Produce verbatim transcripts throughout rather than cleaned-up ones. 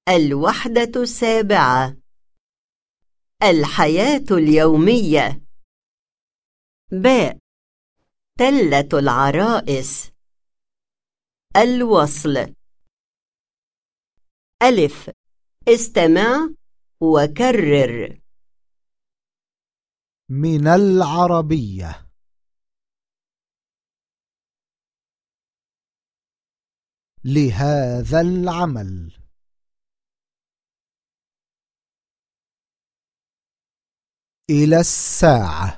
الوحدة السابعة. الحياة اليومية. باء. تلة العرائس. الوصل. ألف. استمع وكرر. من العربية. لهذا العمل. إلى الساعة.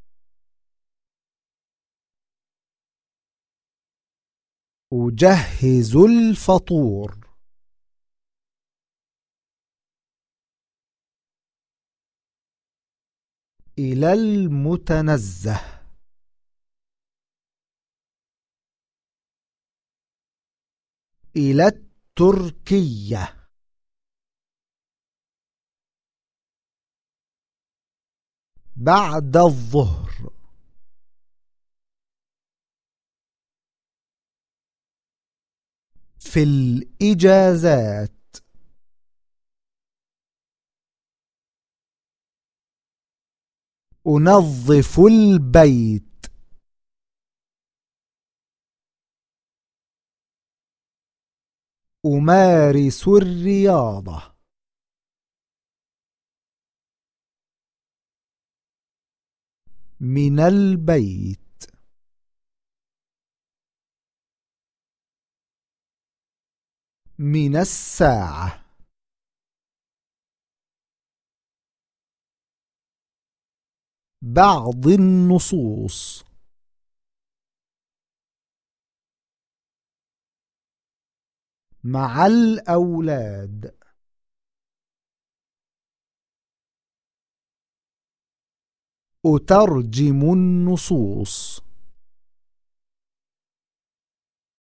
أجهز الفطور. إلى المتنزه. إلى التركية. بعد الظهر. في الإجازات. أنظف البيت. أمارس الرياضة. من البيت. من الساعة. بعض النصوص. مع الأولاد. أترجم النصوص.